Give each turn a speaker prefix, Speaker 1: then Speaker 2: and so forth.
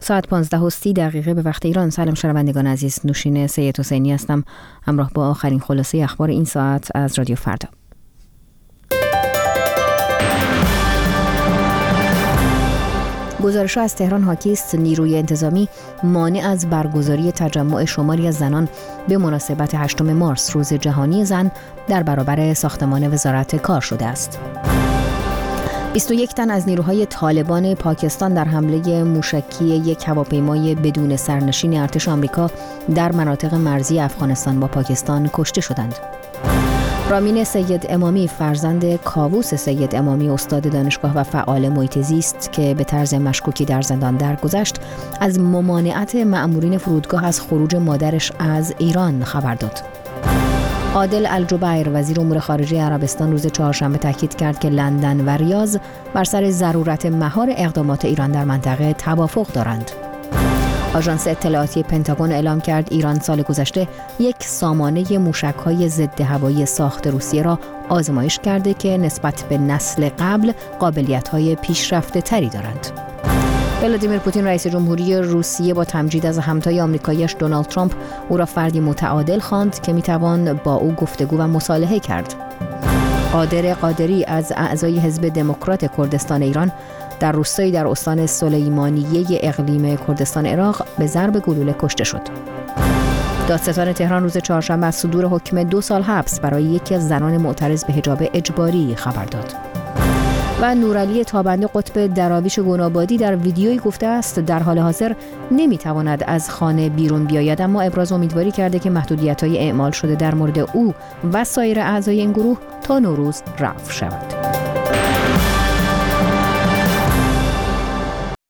Speaker 1: ساعت 15:30 به وقت ایران. سلام شنوندگان عزیز، نوشین سید حسینی هستم، همراه با آخرین خلاصه اخبار این ساعت از رادیو فردا. گزارش‌ها از تهران حاکی است نیروی انتظامی مانع از برگزاری تجمع شماری از زنان به مناسبت 8 مارس روز جهانی زن در برابر ساختمان وزارت کار شده است. 21 تن از نیروهای طالبان پاکستان در حمله موشکی یک هواپیمای بدون سرنشین ارتش آمریکا در مناطق مرزی افغانستان با پاکستان کشته شدند. رامین سید امامی فرزند کاووس سید امامی استاد دانشگاه و فعال محیط زیست که به طرز مشکوکی در زندان درگذشت، از ممانعت مأمورین فرودگاه از خروج مادرش از ایران خبر داد. عادل الجبیر وزیر امور خارجه عربستان روز چهارشنبه تاکید کرد که لندن و ریاض بر سر ضرورت مهار اقدامات ایران در منطقه توافق دارند. آژانس اطلاعاتی پنتاگون اعلام کرد ایران سال گذشته یک سامانه موشک‌های ضد هوایی ساخت روسیه را آزمایش کرده که نسبت به نسل قبل قابلیت‌های پیشرفته تری دارند. ولادیمیر پوتین رئیس جمهوری روسیه با تمجید از همتای آمریکایی‌اش دونالد ترامپ او را فردی متعادل خواند که می‌توان با او گفتگو و مصالحه کرد. قادر قادری از اعضای حزب دموکرات کردستان ایران در روستایی در استان سلیمانیه اقلیم کردستان عراق به ضرب گلوله کشته شد. دادستان تهران روز چهارشنبه از صدور حکم 2 سال حبس برای یکی از زنان معترض به حجاب اجباری خبر داد. و نورعلی تابنده قطب دراویش گنابادی در ویدیویی گفته است در حال حاضر نمیتواند از خانه بیرون بیاید، اما ابراز امیدواری کرده که محدودیت‌های اعمال شده در مورد او و سایر اعضای این گروه تا نوروز رفع شود.